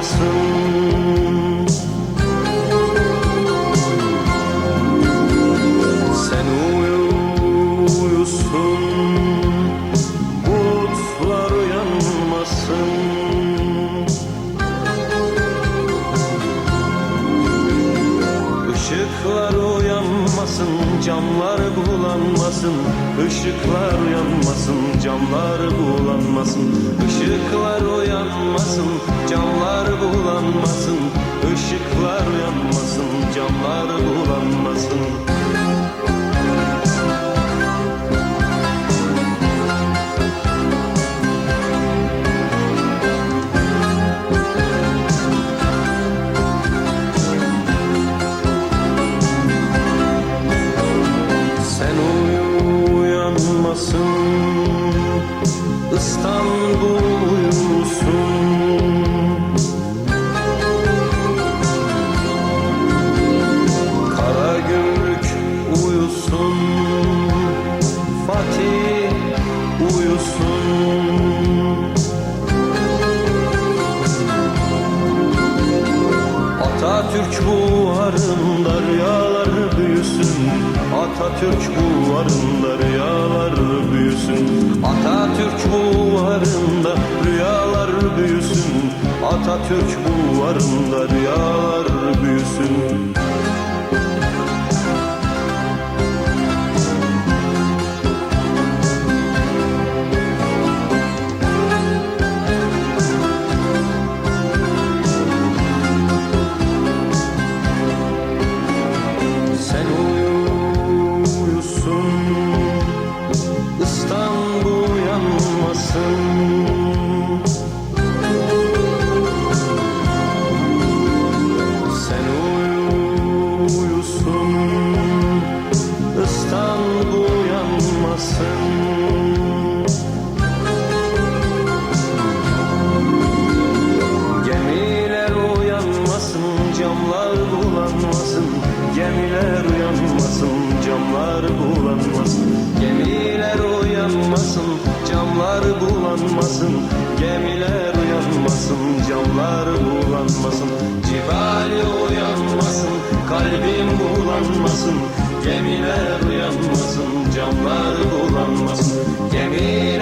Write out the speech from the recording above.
uyanmasın. Sen uyusun, bulutlar uyanmasın. Işıklar uyanmasın, camlar bulanmasın. Işıklar uyanmasın, camlar bulanmasın. Işıklar uyanmasın, camlar bulanmasın. Işıklar uyanmasın, camlar bulanmasın. İstanbul uyusun. Karagümrük uyusun. Fatih uyusun. Atatürk buharında rüyalar büyüsün. Atatürk buharında rüyalar büyüsün. Atatürk buharında rüyalar büyüsün. Atatürk buharında rüyalar büyüsün. Sen uyusun, İstanbul uyanmasın. Sen uyusun, İstanbul uyanmasın. Gemiler uyanmasın, camlar bulanmasın. Gemiler uyanmasın, camlar bulanmasın. Gemiler uyanmasın, camlar bulanmasın. Gemiler uyanmasın, camlar bulanmasın. Cibali uyanmasın, kalbim bulanmasın. Gemiler uyanmasın, camlar bulanmasın. Gemiler